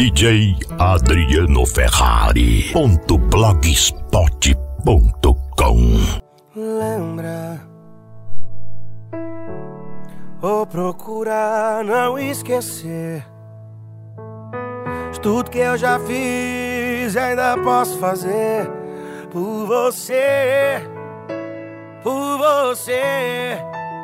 DJ Adriano Ferrari.blogspot.com. Lembra ou procurar não esquecer de tudo que eu já fiz e ainda posso fazer por você, por você.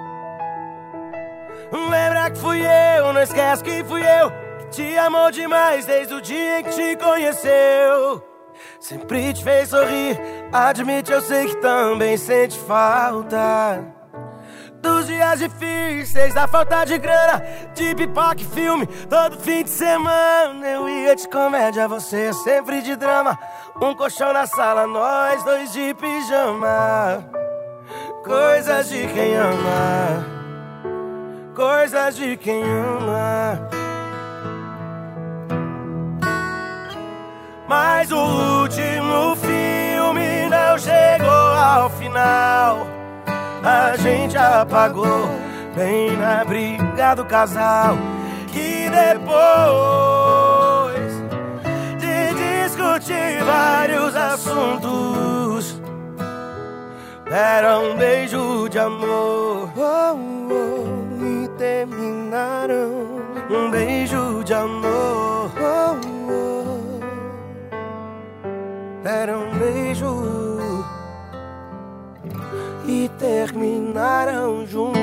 Lembra que fui eu, não esquece que fui eu que te amou demais desde o dia em que te conheceu. Sempre te fez sorrir, admite, eu sei que também sente falta dos dias difíceis, da falta de grana, de pipoca e filme todo fim de semana. Eu ia de comédia, você sempre de drama. Um colchão na sala, nós dois de pijama. Coisas de quem ama, coisas de quem ama. Mas o último filme não chegou ao final. A gente apagou bem na briga do casal, que depois de discutir vários assuntos deram um beijo de amor, e terminaram um beijo de amor, deram um beijo e terminaram juntos.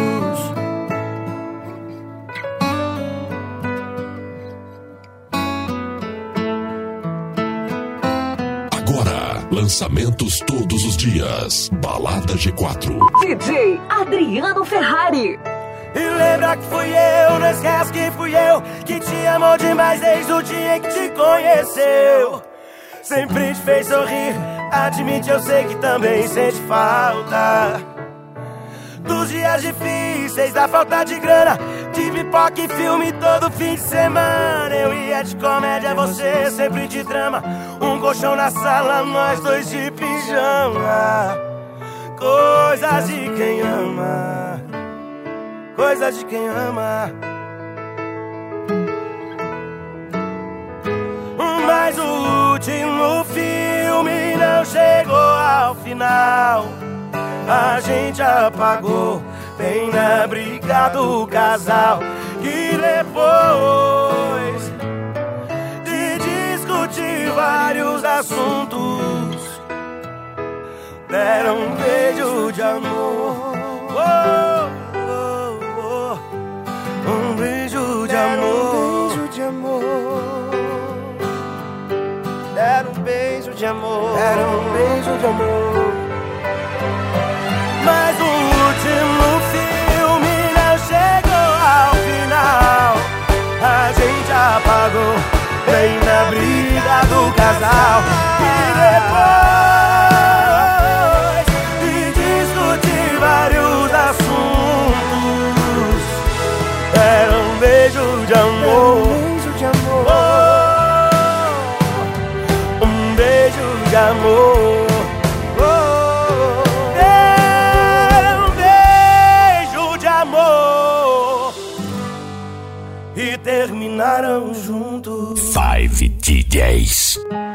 Agora, lançamentos todos os dias. Balada G4. DJ Adriano Ferrari. E lembra que fui eu, não esquece que fui eu que te amou demais desde o dia em que te conheceu. Sempre te fez sorrir, admite, eu sei que também sente falta dos dias difíceis, da falta de grana, de pipoca e filme todo fim de semana. Eu ia de comédia, você sempre de drama. Um colchão na sala, nós dois de pijama. Coisas de quem ama, coisas de quem ama. Mas o último filme não chegou ao final. A gente apagou bem na briga do casal, que depois de discutir vários assuntos deram um beijo de amor, um beijo de amor, deram um beijo de amor, deram um beijo de amor. Mas o último filme não chegou ao final. A gente apagou bem na briga do casal, e depois de discutir vários assuntos deram um beijo de amor, um beijo de amor. E terminaram juntos. 5 DJs.